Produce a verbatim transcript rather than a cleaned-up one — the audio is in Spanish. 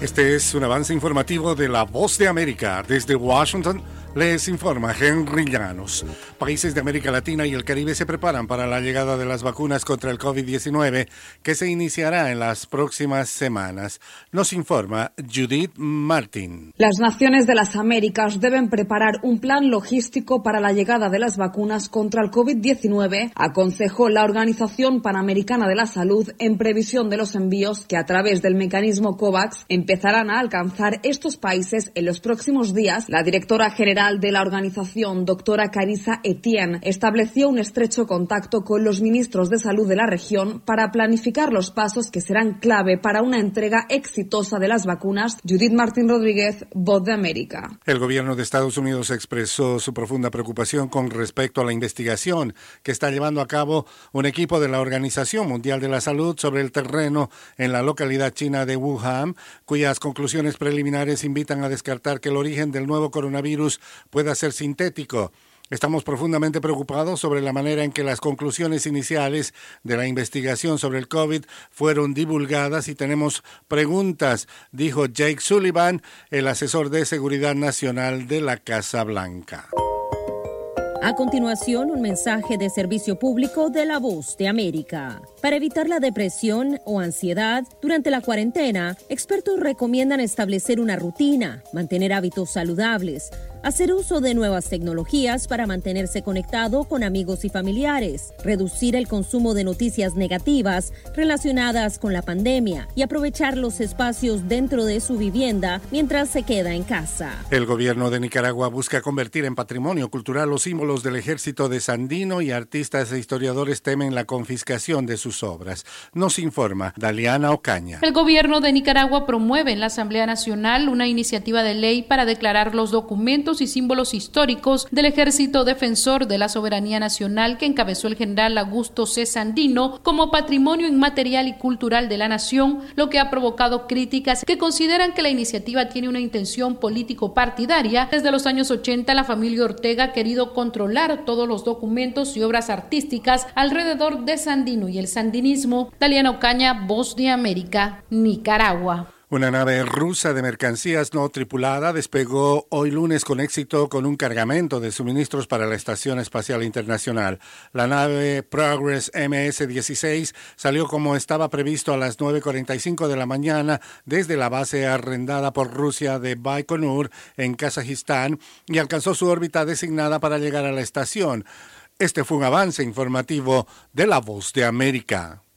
Este es un avance informativo de La Voz de América. Desde Washington les informa Henry Llanos. Países de América Latina y el Caribe se preparan para la llegada de las vacunas contra el COVID diecinueve que se iniciará en las próximas semanas. Nos informa Judith Martin. Las naciones de las Américas deben preparar un plan logístico para la llegada de las vacunas contra el COVID diecinueve, aconsejó la Organización Panamericana de la Salud en previsión de los envíos que a través del mecanismo COVAX empezarán a alcanzar estos países en los próximos días. La directora general de la organización, doctora Carissa Etienne, estableció un estrecho contacto con los ministros de salud de la región para planificar los pasos que serán clave para una entrega exitosa de las vacunas. Judith Martín Rodríguez, Voz de América. El gobierno de Estados Unidos expresó su profunda preocupación con respecto a la investigación que está llevando a cabo un equipo de la Organización Mundial de la Salud sobre el terreno en la localidad china de Wuhan, cuyas conclusiones preliminares invitan a descartar que el origen del nuevo coronavirus pueda ser sintético. Estamos profundamente preocupados sobre la manera en que las conclusiones iniciales de la investigación sobre el COVID fueron divulgadas y tenemos preguntas, dijo Jake Sullivan, el asesor de seguridad nacional de la Casa Blanca. A continuación, un mensaje de servicio público de La Voz de América. Para evitar la depresión o ansiedad durante la cuarentena, expertos recomiendan establecer una rutina, mantener hábitos saludables, hacer uso de nuevas tecnologías para mantenerse conectado con amigos y familiares, reducir el consumo de noticias negativas relacionadas con la pandemia y aprovechar los espacios dentro de su vivienda mientras se queda en casa. El gobierno de Nicaragua busca convertir en patrimonio cultural los símbolos del ejército de Sandino y artistas e historiadores temen la confiscación de sus obras. Nos informa Daliana Ocaña. El gobierno de Nicaragua promueve en la Asamblea Nacional una iniciativa de ley para declarar los documentos y símbolos históricos del Ejército Defensor de la Soberanía Nacional que encabezó el general Augusto C. Sandino como patrimonio inmaterial y cultural de la nación, lo que ha provocado críticas que consideran que la iniciativa tiene una intención político-partidaria. Desde los años ochenta, la familia Ortega ha querido controlar todos los documentos y obras artísticas alrededor de Sandino y el sandinismo. Daliana Ocaña, Voz de América, Nicaragua. Una nave rusa de mercancías no tripulada despegó hoy lunes con éxito con un cargamento de suministros para la Estación Espacial Internacional. La nave Progress M S dieciséis salió como estaba previsto a las nueve cuarenta y cinco de la mañana desde la base arrendada por Rusia de Baikonur en Kazajistán y alcanzó su órbita designada para llegar a la estación. Este fue un avance informativo de La Voz de América.